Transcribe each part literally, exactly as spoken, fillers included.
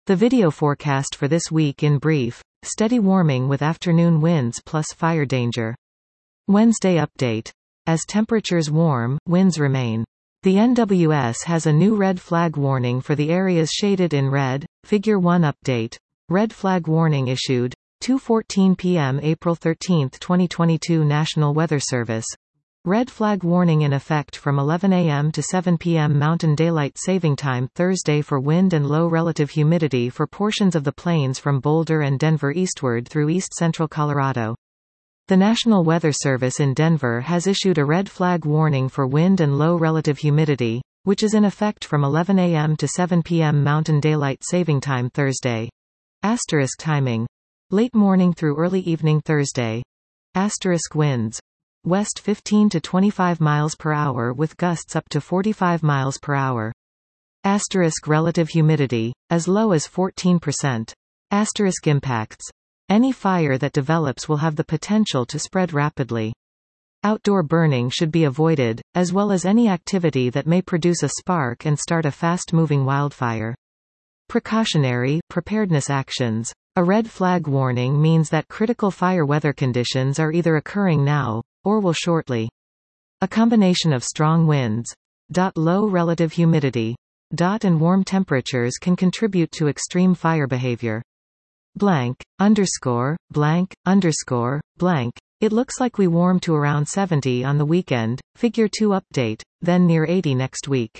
The video forecast for this week in brief: steady warming with afternoon winds plus fire danger. Wednesday update. As temperatures warm, winds remain. The N W S has a new red flag warning for the areas shaded in red. Figure one update. Red flag warning issued. two fourteen p m April thirteenth twenty twenty-two National Weather Service. Red flag warning in effect from eleven a m to seven p m Mountain Daylight Saving Time Thursday for wind and low relative humidity for portions of the plains from Boulder and Denver eastward through east-central Colorado. The National Weather Service in Denver has issued a red flag warning for wind and low relative humidity, which is in effect from eleven a m to seven p m Mountain Daylight Saving Time Thursday. Asterisk timing. Late morning through early evening Thursday. Asterisk winds. West fifteen to twenty-five miles per hour with gusts up to forty-five miles per hour. Asterisk relative humidity, as low as fourteen percent. Asterisk impacts. Any fire that develops will have the potential to spread rapidly. Outdoor burning should be avoided, as well as any activity that may produce a spark and start a fast-moving wildfire. Precautionary preparedness actions. A red flag warning means that critical fire weather conditions are either occurring now, or will shortly. A combination of strong winds, low relative humidity, and warm temperatures can contribute to extreme fire behavior. Blank, underscore, blank, underscore, blank. It looks like we warm to around seventy on the weekend, figure two update, then near eighty next week.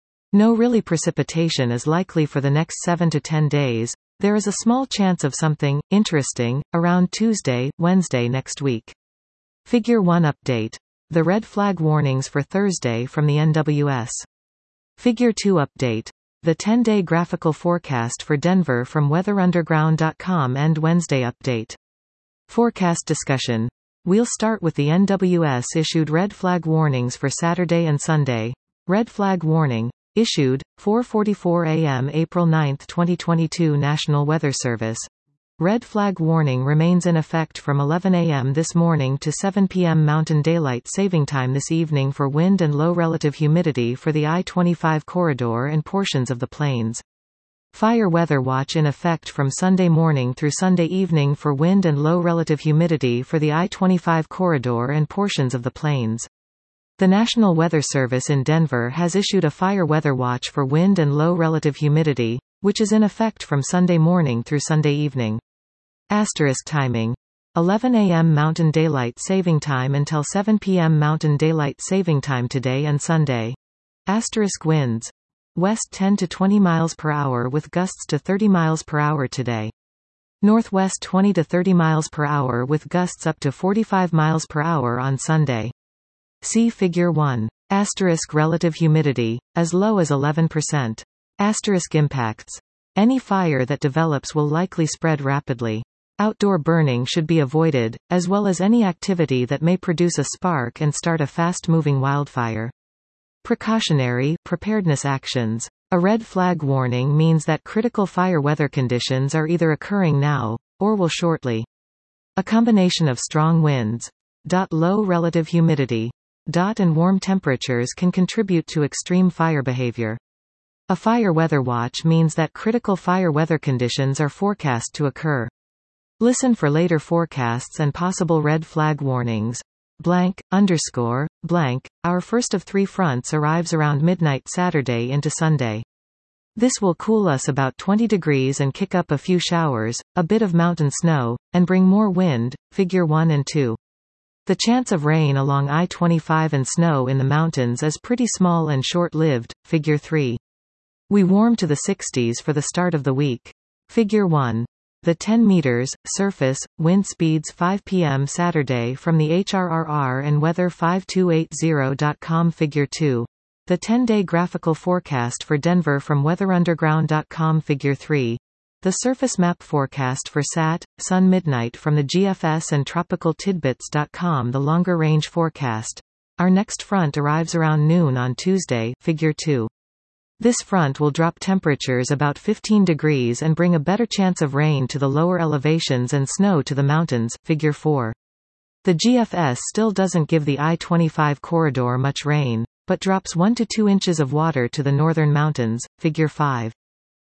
No really precipitation is likely for the next seven to ten days. There is a small chance of something interesting around Tuesday, Wednesday next week. Figure one update. The red flag warnings for Thursday from the N W S. Figure two update. The ten-day graphical forecast for Denver from weather underground dot com and Wednesday update. Forecast discussion. We'll start with the N W S issued red flag warnings for Saturday and Sunday. Red flag warning. Issued, four forty-four a m April ninth twenty twenty-two National Weather Service. Red flag warning remains in effect from eleven a m this morning to seven p m Mountain Daylight Saving Time this evening for wind and low relative humidity for the I twenty-five corridor and portions of the plains. Fire weather watch in effect from Sunday morning through Sunday evening for wind and low relative humidity for the I twenty-five corridor and portions of the plains. The National Weather Service in Denver has issued a fire weather watch for wind and low relative humidity, which is in effect from Sunday morning through Sunday evening. Asterisk timing. eleven a m Mountain Daylight Saving Time until seven p m Mountain Daylight Saving Time today and Sunday. Asterisk winds. West ten to twenty miles per hour with gusts to thirty miles per hour today. Northwest twenty to thirty miles per hour with gusts up to forty-five miles per hour on Sunday. See Figure one. Asterisk relative humidity, as low as eleven percent. Asterisk impacts. Any fire that develops will likely spread rapidly. Outdoor burning should be avoided, as well as any activity that may produce a spark and start a fast-moving wildfire. Precautionary preparedness actions. A red flag warning means that critical fire weather conditions are either occurring now, or will shortly. A combination of strong winds, low relative humidity, and warm temperatures can contribute to extreme fire behavior. A fire weather watch means that critical fire weather conditions are forecast to occur. Listen for later forecasts and possible red flag warnings. Blank, underscore, blank. Our first of three fronts arrives around midnight Saturday into Sunday. This will cool us about twenty degrees and kick up a few showers, a bit of mountain snow, and bring more wind, figure one and two. The chance of rain along I twenty-five and snow in the mountains is pretty small and short-lived, figure three. We warm to the sixties for the start of the week. Figure one. The ten meters, surface, wind speeds five p m Saturday from the H R R R and weather five two eight zero dot com Figure two. The ten-day graphical forecast for Denver from weather underground dot com Figure three. The surface map forecast for S A T, Sun Midnight from the G F S and tropical tidbits dot com The longer range forecast. Our next front arrives around noon on Tuesday, Figure two. This front will drop temperatures about fifteen degrees and bring a better chance of rain to the lower elevations and snow to the mountains, Figure four. The G F S still doesn't give the I twenty-five corridor much rain, but drops one to two inches of water to the northern mountains, Figure five.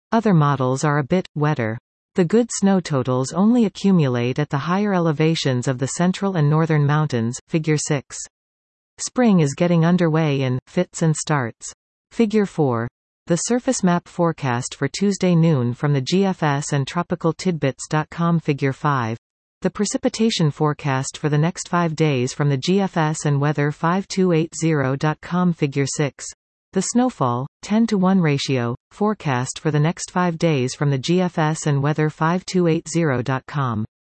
Other models are a bit wetter. The good snow totals only accumulate at the higher elevations of the central and northern mountains. Figure six. Spring is getting underway in fits and starts. Figure four. The surface map forecast for Tuesday noon from the G F S and tropical tidbits dot com. Figure five. The precipitation forecast for the next five days from the G F S and weather five two eight zero dot com. Figure six. The snowfall, ten to one ratio, forecast for the next five days from the G F S and weather five two eight zero dot com.